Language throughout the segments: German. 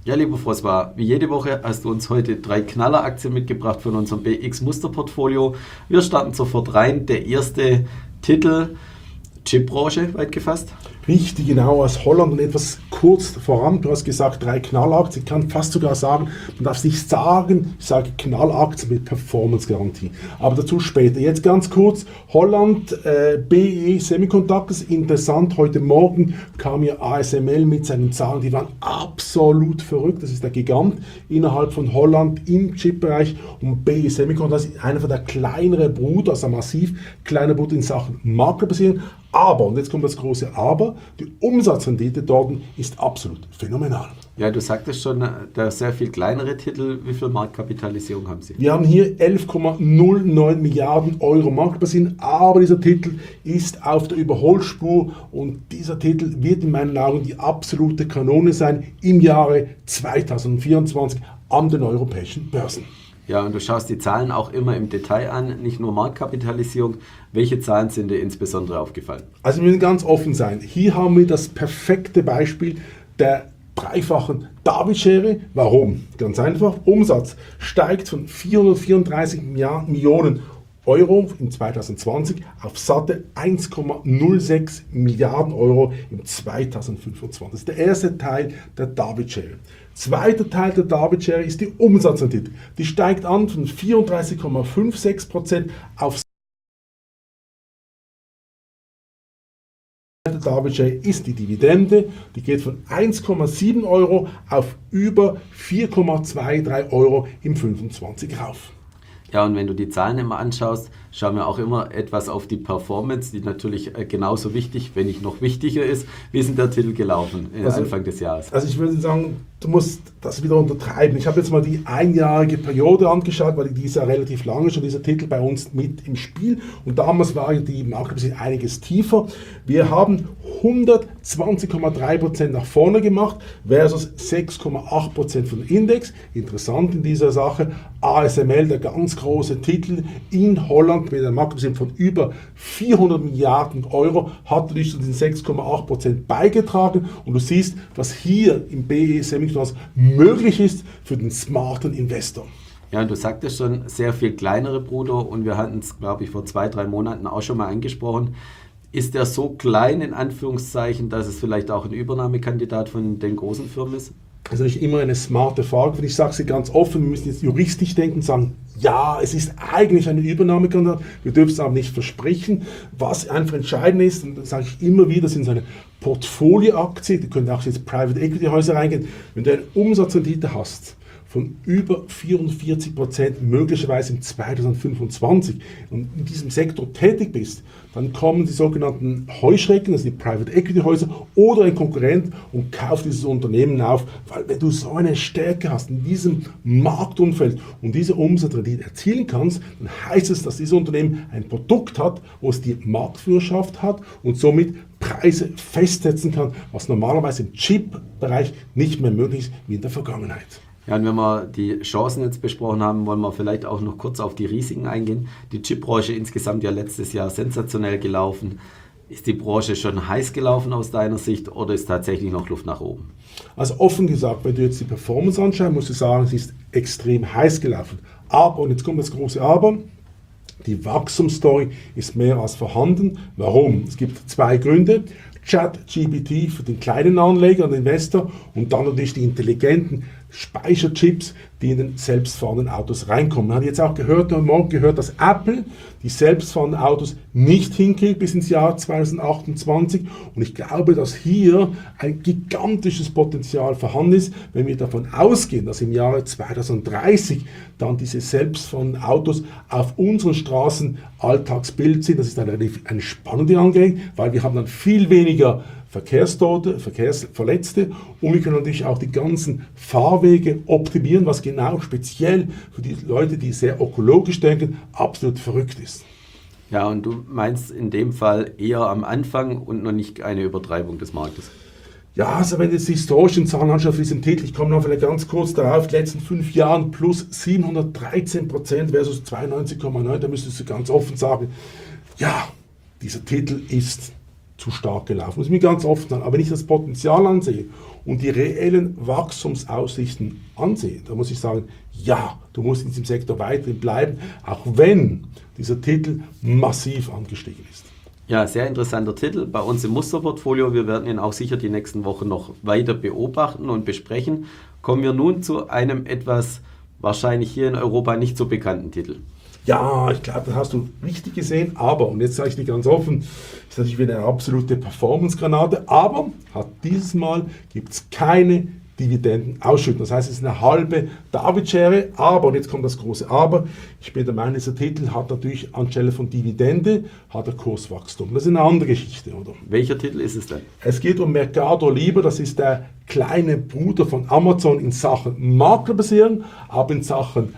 Ja, lieber François, wie jede Woche hast du uns heute 3 Knalleraktien mitgebracht von unserem BX-Musterportfolio. Wir starten sofort rein. Der erste Titel, Chipbranche, weit gefasst. Richtig, genau, aus Holland und etwas kurz voran. Du hast gesagt, 3 Knallaktien. Ich kann fast sogar sagen, man darf nicht sagen, ich sage Knallaktien mit Performance-Garantie. Aber dazu später. Jetzt ganz kurz, Holland, BE Semiconductors, interessant, heute Morgen kam ja ASML mit seinen Zahlen, die waren absolut verrückt. Das ist der Gigant innerhalb von Holland im Chip-Bereich und BE Semiconductors ist einer von der kleineren Bruder, also massiv kleiner Bruder in Sachen Maklerbasierung. Aber, und jetzt kommt das große Aber, die Umsatzrendite dort ist absolut phänomenal. Ja, du sagtest schon, da sehr viel kleinere Titel. Wie viel Marktkapitalisierung haben sie? Wir haben hier 11,09 Milliarden Euro Marktbasierung, aber dieser Titel ist auf der Überholspur und dieser Titel wird in meinen Augen die absolute Kanone sein im Jahre 2024 an den europäischen Börsen. Ja, und du schaust die Zahlen auch immer im Detail an, nicht nur Marktkapitalisierung. Welche Zahlen sind dir insbesondere aufgefallen? Also wir müssen ganz offen sein. Hier haben wir das perfekte Beispiel der dreifachen David-Schere. Warum? Ganz einfach. Umsatz steigt von 434 Millionen Euro im 2020 auf satte 1,06 Milliarden Euro im 2025. Das ist der erste Teil der David-Schere. Zweiter Teil der David-Schere ist die Umsatzrendite. Die steigt an von 34,56% auf der David-Schere ist die Dividende. Die geht von 1,7 Euro auf über 4,23 Euro im 25 rauf. Ja, und wenn du die Zahlen immer anschaust, schauen wir auch immer etwas auf die Performance, die natürlich genauso wichtig, wenn nicht noch wichtiger ist. Wie ist denn der Titel gelaufen Anfang des Jahres? Also ich würde sagen, du musst das wieder untertreiben. Ich habe jetzt mal die einjährige Periode angeschaut, weil die ist ja relativ lange schon, dieser Titel bei uns mit im Spiel. Und damals war die Marke einiges tiefer. Wir haben 120,3% nach vorne gemacht versus 6,8% von Index. Interessant in dieser Sache, ASML, der ganz große Titel in Holland mit einem Marktkapitalisierung von über 400 Milliarden Euro, hat natürlich zu diesen 6,8% beigetragen. Und du siehst, was hier im BE Semiconductors möglich ist für den smarten Investor. Ja, und du sagtest schon, sehr viel kleinere Bruder und wir hatten es, glaube ich, vor 2-3 Monaten auch schon mal angesprochen. Ist der so klein in Anführungszeichen, dass es vielleicht auch ein Übernahmekandidat von den großen Firmen ist? Das ist natürlich immer eine smarte Frage. Und ich sage sie ganz offen, wir müssen jetzt juristisch denken und sagen, ja, es ist eigentlich eine Übernahmekandidat, wir dürfen es aber nicht versprechen. Was einfach entscheidend ist, und das sage ich immer wieder, sind so eine Portfolioaktie, da können auch jetzt Private Equity Häuser reingehen, wenn du eine Umsatzrendite hast von über 44% möglicherweise im 2025 und in diesem Sektor tätig bist, dann kommen die sogenannten Heuschrecken, also die Private Equity Häuser oder ein Konkurrent und kauft dieses Unternehmen auf, weil wenn du so eine Stärke hast in diesem Marktumfeld und diese Umsatzrendite erzielen kannst, dann heißt es, dass dieses Unternehmen ein Produkt hat, wo es die Marktführerschaft hat und somit Preise festsetzen kann, was normalerweise im Chip-Bereich nicht mehr möglich ist wie in der Vergangenheit. Ja, und wenn wir die Chancen jetzt besprochen haben, wollen wir vielleicht auch noch kurz auf die Risiken eingehen. Die Chipbranche insgesamt ja letztes Jahr sensationell gelaufen. Ist die Branche schon heiß gelaufen aus deiner Sicht oder ist tatsächlich noch Luft nach oben? Also offen gesagt, wenn du jetzt die Performance anschaust, musst du sagen, sie ist extrem heiß gelaufen. Aber, und jetzt kommt das große Aber, die Wachstumsstory ist mehr als vorhanden. Warum? Es gibt 2 Gründe. ChatGPT für den kleinen Anleger und Investor und dann natürlich die intelligenten Speicherchips, die in den selbstfahrenden Autos reinkommen. Man hat jetzt auch heute Morgen gehört, dass Apple die selbstfahrenden Autos nicht hinkriegt bis ins Jahr 2028 und ich glaube, dass hier ein gigantisches Potenzial vorhanden ist, wenn wir davon ausgehen, dass im Jahre 2030 dann diese selbstfahrenden Autos auf unseren Straßen Alltagsbild sind. Das ist eine spannende Angelegenheit, weil wir haben dann viel weniger Verkehrstote, Verkehrsverletzte und wir können natürlich auch die ganzen Fahrwege optimieren, was genau speziell für die Leute, die sehr ökologisch denken, absolut verrückt ist. Ja, und du meinst in dem Fall eher am Anfang und noch nicht eine Übertreibung des Marktes? Ja, also wenn du jetzt die historischen Zahlen anschaust für diesen Titel, ich komme noch vielleicht ganz kurz darauf, die letzten 5 Jahren plus 713% versus 92,9%, da müsstest du ganz offen sagen, ja, dieser Titel ist zu stark gelaufen. Muss ich mir ganz oft sagen. Aber wenn ich das Potenzial ansehe und die reellen Wachstumsaussichten ansehe, dann muss ich sagen, ja, du musst in diesem Sektor weiterhin bleiben, auch wenn dieser Titel massiv angestiegen ist. Ja, sehr interessanter Titel bei uns im Musterportfolio. Wir werden ihn auch sicher die nächsten Wochen noch weiter beobachten und besprechen. Kommen wir nun zu einem etwas wahrscheinlich hier in Europa nicht so bekannten Titel. Ja, ich glaube, das hast du richtig gesehen, aber, und jetzt sage ich dir ganz offen, ist natürlich wieder eine absolute Performance-Granate, aber dieses Mal gibt es keine Dividendenausschüttung. Das heißt, es ist eine halbe David-Schere, aber, und jetzt kommt das große Aber, ich bin der Meinung, dieser Titel hat natürlich anstelle von Dividende, hat er Kurswachstum. Das ist eine andere Geschichte, oder? Welcher Titel ist es denn? Es geht um Mercado Libre, das ist der kleine Bruder von Amazon in Sachen Maklerbasierung, aber in Sachen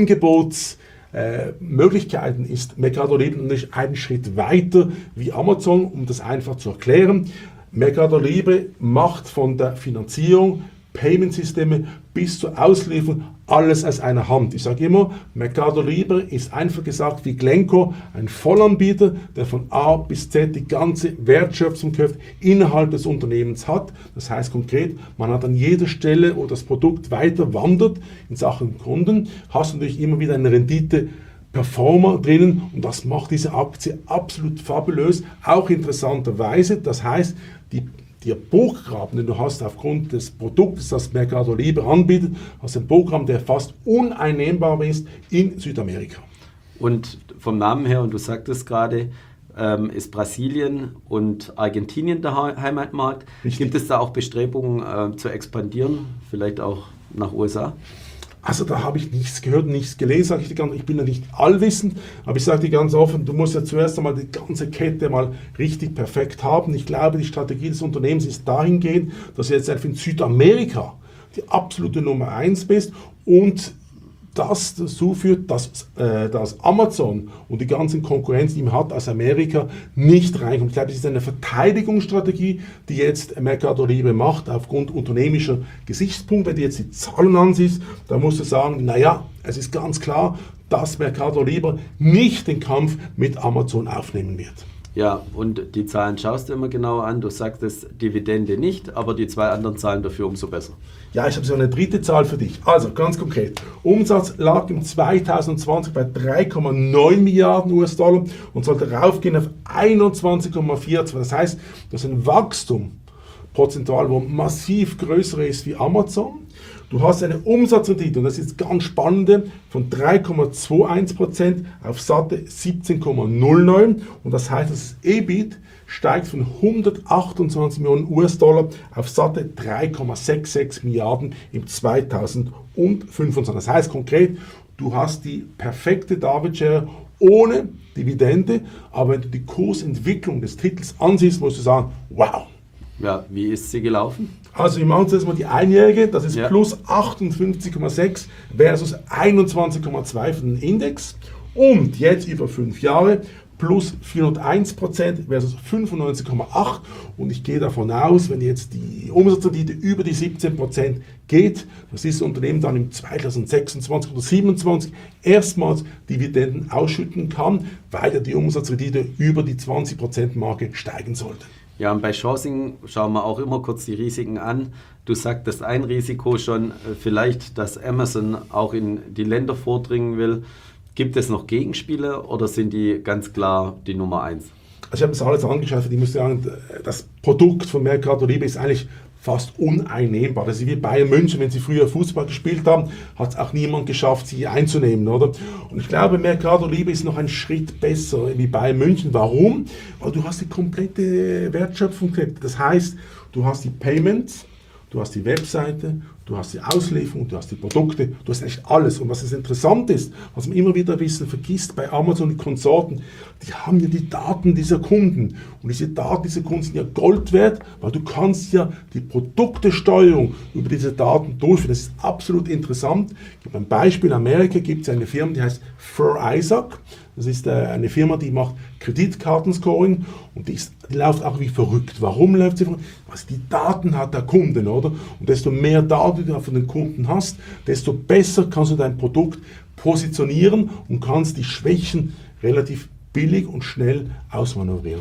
Möglichkeiten ist Mercado Libre natürlich einen Schritt weiter wie Amazon, um das einfach zu erklären. Mercado Libre macht von der Finanzierung, Payment-Systeme bis zur Auslieferung alles aus einer Hand. Ich sage immer, Mercado Libre ist einfach gesagt wie Glencore, ein Vollanbieter, der von A bis Z die ganze Wertschöpfungskraft innerhalb des Unternehmens hat. Das heißt konkret, man hat an jeder Stelle, wo das Produkt weiter wandert in Sachen Kunden, hast du natürlich immer wieder eine Rendite Performer drinnen und das macht diese Aktie absolut fabulös. Auch interessanterweise, das heißt, der Burggraben, den du hast aufgrund des Produktes, das Mercado Libre anbietet, hast einen Burggraben, der fast uneinnehmbar ist in Südamerika. Und vom Namen her, und du sagtest gerade, ist Brasilien und Argentinien der Heimatmarkt. Richtig. Gibt es da auch Bestrebungen zu expandieren, vielleicht auch nach USA? Also da habe ich nichts gehört, nichts gelesen, sage ich dir ganz, ich bin ja nicht allwissend, aber ich sage dir ganz offen, du musst ja zuerst einmal die ganze Kette mal richtig perfekt haben. Ich glaube, die Strategie des Unternehmens ist dahingehend, dass du jetzt einfach in Südamerika die absolute Nummer 1 bist und das dazu führt, dass Amazon und die ganzen Konkurrenz, die man hat aus Amerika, nicht reinkommt. Ich glaube, das ist eine Verteidigungsstrategie, die jetzt Mercado Libre macht, aufgrund unternehmischer Gesichtspunkte. Wenn du jetzt die Zahlen ansiehst, dann musst du sagen, naja, es ist ganz klar, dass Mercado Libre nicht den Kampf mit Amazon aufnehmen wird. Ja, und die Zahlen schaust du immer genau an. Du sagst es Dividende nicht, aber die zwei anderen Zahlen dafür umso besser. Ja, ich habe so eine dritte Zahl für dich. Also ganz konkret. Umsatz lag im 2020 bei 3,9 Milliarden US-Dollar und sollte raufgehen auf 21,42. Das heißt, das ist ein Wachstum prozentual, wo massiv größer ist wie Amazon. Du hast eine Umsatzrendite, und das ist ganz spannende, von 3,21% auf satte 17,09. Und das heißt, das EBIT steigt von 128 Millionen US-Dollar auf satte 3,66 Milliarden im 2025. Das heißt konkret, du hast die perfekte David-Schere ohne Dividende, aber wenn du die Kursentwicklung des Titels ansiehst, musst du sagen, wow. Ja, wie ist sie gelaufen? Also wir machen uns jetzt mal die Einjährige, das ist Ja. plus 58,6 versus 21,2 für den Index. Und jetzt über 5 Jahre plus 401% versus 95,8. Und ich gehe davon aus, wenn jetzt die Umsatzrendite über die 17% geht, dass dieses Unternehmen dann im 2026 oder 2027 erstmals Dividenden ausschütten kann, weil ja die Umsatzrendite über die 20%-Marke steigen sollte. Ja, und bei Chancing schauen wir auch immer kurz die Risiken an. Du sagtest ein Risiko schon, vielleicht, dass Amazon auch in die Länder vordringen will. Gibt es noch Gegenspieler oder sind die ganz klar die Nummer 1? Also ich habe das alles angeschaut, ich muss sagen, das Produkt von Mercado Libre ist eigentlich fast uneinnehmbar. Das ist wie Bayern München, wenn sie früher Fußball gespielt haben, hat es auch niemand geschafft, sie einzunehmen, oder? Und ich glaube, Mercado Libre ist noch ein Schritt besser wie Bayern München. Warum? Weil du hast die komplette Wertschöpfung. Das heißt, du hast die Payments, du hast die Webseite, du hast die Auslieferung, du hast die Produkte, du hast echt alles. Und was das interessant ist, was man immer wieder ein bisschen vergisst bei Amazon und Konsorten, die haben ja die Daten dieser Kunden. Und diese Daten dieser Kunden sind ja Gold wert, weil du kannst ja die Produktesteuerung über diese Daten durchführen. Das ist absolut interessant. Ich gebe ein Beispiel. In Amerika gibt es eine Firma, die heißt Fair Isaac. Das ist eine Firma, die macht Kreditkartenscoring und die läuft auch wie verrückt. Warum läuft sie verrückt? Weil sie die Daten hat der Kunden, oder? Und desto mehr Daten du von den Kunden hast, desto besser kannst du dein Produkt positionieren und kannst die Schwächen relativ billig und schnell ausmanövrieren.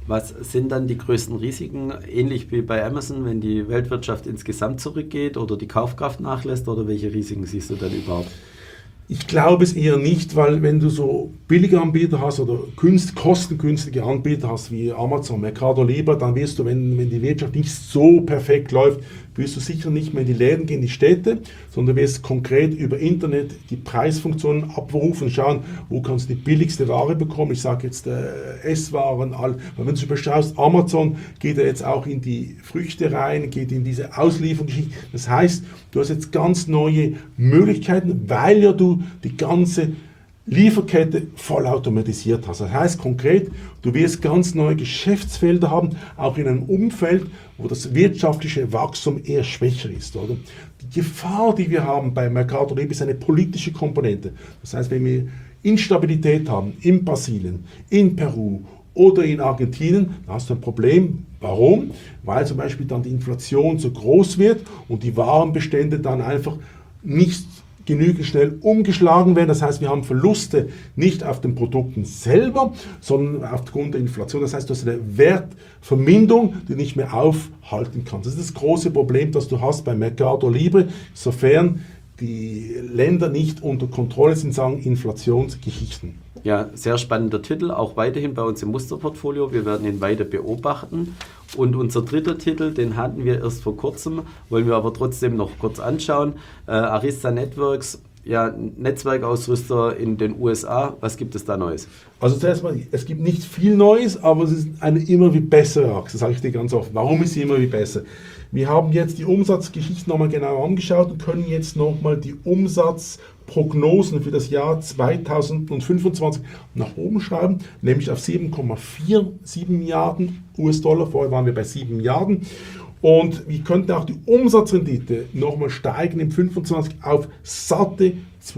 Was sind dann die größten Risiken, ähnlich wie bei Amazon, wenn die Weltwirtschaft insgesamt zurückgeht oder die Kaufkraft nachlässt, oder welche Risiken siehst du dann überhaupt? Ich glaube es eher nicht, weil wenn du so billige Anbieter hast oder kostengünstige Anbieter hast wie Amazon, Mercado Libre, dann wirst du, wenn die Wirtschaft nicht so perfekt läuft, wirst du sicher nicht mehr in die Läden gehen, in die Städte, sondern wirst konkret über Internet die Preisfunktionen abrufen, schauen, wo kannst du die billigste Ware bekommen. Ich sage jetzt Esswaren, weil wenn du schaust, Amazon geht ja jetzt auch in die Früchte rein, geht in diese Auslieferungsgeschichte. Das heißt, du hast jetzt ganz neue Möglichkeiten, weil ja du die ganze Lieferkette vollautomatisiert hast. Das heißt konkret, du wirst ganz neue Geschäftsfelder haben, auch in einem Umfeld, wo das wirtschaftliche Wachstum eher schwächer ist. Oder? Die Gefahr, die wir haben bei Mercado Libre, ist eine politische Komponente. Das heißt, wenn wir Instabilität haben in Brasilien, in Peru oder in Argentinien, dann hast du ein Problem. Warum? Weil zum Beispiel dann die Inflation so groß wird und die Warenbestände dann einfach nicht genügend schnell umgeschlagen werden. Das heißt, wir haben Verluste nicht auf den Produkten selber, sondern aufgrund der Inflation. Das heißt, du hast eine Wertverminderung, die du nicht mehr aufhalten kannst. Das ist das große Problem, das du hast bei Mercado Libre, sofern die Länder nicht unter Kontrolle sind, sagen Inflationsgeschichten. Ja, sehr spannender Titel, auch weiterhin bei uns im Musterportfolio. Wir werden ihn weiter beobachten. Und unser dritter Titel, den hatten wir erst vor kurzem, wollen wir aber trotzdem noch kurz anschauen. Arista Networks, ja, Netzwerkausrüster in den USA. Was gibt es da Neues? Also zuerst mal, es gibt nicht viel Neues, aber es ist eine immer wie bessere Achse, sage ich dir ganz oft. Warum ist sie immer wie besser? Wir haben jetzt die Umsatzgeschichte nochmal genau angeschaut und können jetzt nochmal die Umsatzprognosen für das Jahr 2025 nach oben schreiben, nämlich auf 7,47 Milliarden US-Dollar. Vorher waren wir bei 7 Milliarden. Und wir könnten auch die Umsatzrendite nochmal steigen im 25 auf satte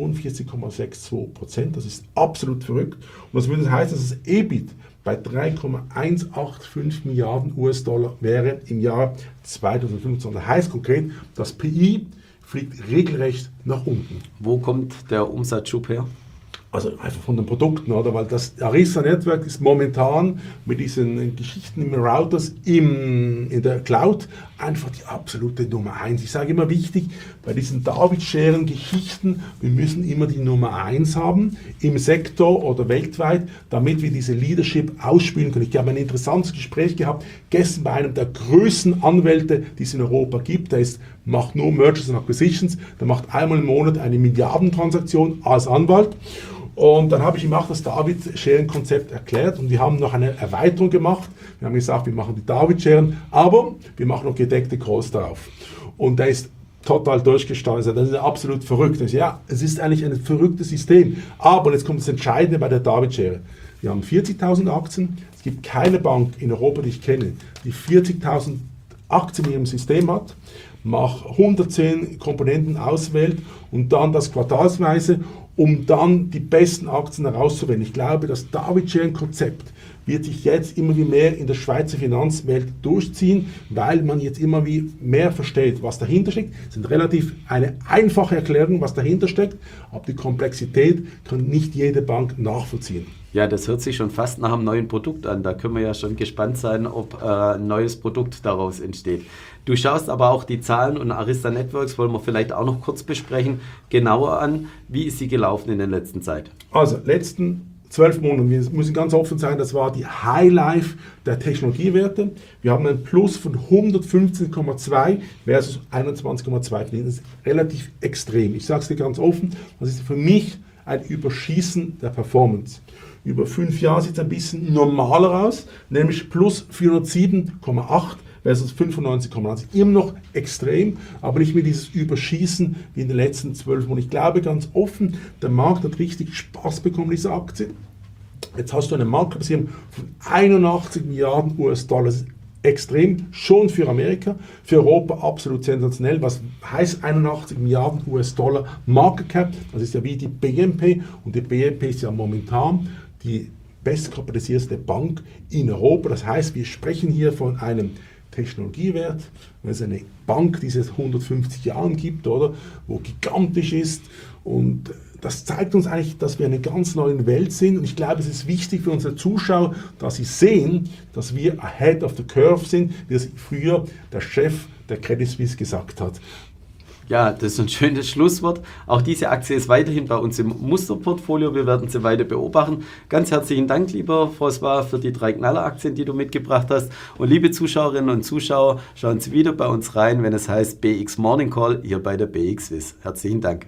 42,62%. Das ist absolut verrückt. Und das würde heißen, dass das EBIT bei 3,185 Milliarden US-Dollar wäre im Jahr 2025. Das heißt konkret, das PI fliegt regelrecht nach unten. Wo kommt der Umsatzschub her? Also einfach von den Produkten, oder? Weil das Arista Network ist momentan mit diesen Geschichten im Routers in der Cloud einfach die absolute Nummer 1. Ich sage immer wichtig, bei diesen David-Scheren-Geschichten, wir müssen immer die Nummer 1 haben im Sektor oder weltweit, damit wir diese Leadership ausspielen können. Ich habe ein interessantes Gespräch gehabt, gestern bei einem der größten Anwälte, die es in Europa gibt. Der macht nur Mergers and Acquisitions, der macht einmal im Monat eine Milliardentransaktion als Anwalt. Und dann habe ich ihm auch das David-Scheren-Konzept erklärt und wir haben noch eine Erweiterung gemacht. Wir haben gesagt, wir machen die David-Scheren, aber wir machen noch gedeckte Calls drauf. Und der ist total durchgestartet. Das ist absolut verrückt. Ich sage, ja, es ist eigentlich ein verrücktes System. Aber jetzt kommt das Entscheidende bei der David-Schere. Wir haben 40.000 Aktien. Es gibt keine Bank in Europa, die ich kenne, die 40.000 Aktien in ihrem System hat, macht 110 Komponenten auswählt und dann das quartalsweise, um dann die besten Aktien herauszuwählen. Ich glaube, das David-Scheren-Konzept wird sich jetzt immer wie mehr in der Schweizer Finanzwelt durchziehen, weil man jetzt immer wie mehr versteht, was dahinter steckt. Es sind relativ eine einfache Erklärung, was dahinter steckt, aber die Komplexität kann nicht jede Bank nachvollziehen. Ja, das hört sich schon fast nach einem neuen Produkt an. Da können wir ja schon gespannt sein, ob ein neues Produkt daraus entsteht. Du schaust aber auch die Zahlen und Arista Networks, wollen wir vielleicht auch noch kurz besprechen, genauer an. Wie ist sie gelaufen in der letzten Zeit? Also, letzten 12 Monate, wir müssen ganz offen sein, das war die Highlife der Technologiewerte. Wir haben einen Plus von 115,2 versus 21,2. Das ist relativ extrem. Ich sage es dir ganz offen, das ist für mich ein Überschießen der Performance. Über 5 Jahre sieht es ein bisschen normaler aus, nämlich plus 407,8 versus 95,90. Immer noch extrem, aber nicht mehr dieses Überschießen wie in den letzten 12 Monaten. Ich glaube ganz offen, der Markt hat richtig Spaß bekommen, diese Aktie. Jetzt hast du eine Marktkapitalisierung von 81 Milliarden US-Dollar. Das ist extrem, schon für Amerika, für Europa absolut sensationell. Was heißt 81 Milliarden US-Dollar Market Cap? Das ist ja wie die BNP und die BNP ist ja momentan die bestkapitalisierste Bank in Europa. Das heißt, wir sprechen hier von einem Technologiewert, wenn es eine Bank, die es 150 Jahren gibt, oder, wo gigantisch ist und das zeigt uns eigentlich, dass wir in einer ganz neuen Welt sind. Und ich glaube, es ist wichtig für unsere Zuschauer, dass sie sehen, dass wir ahead of the curve sind, wie es früher der Chef der Credit Suisse gesagt hat. Ja, das ist ein schönes Schlusswort. Auch diese Aktie ist weiterhin bei uns im Musterportfolio. Wir werden sie weiter beobachten. Ganz herzlichen Dank, lieber François, für die 3 Knalleraktien, die du mitgebracht hast. Und liebe Zuschauerinnen und Zuschauer, schauen Sie wieder bei uns rein, wenn es heißt BX Morning Call hier bei der BX Swiss. Herzlichen Dank.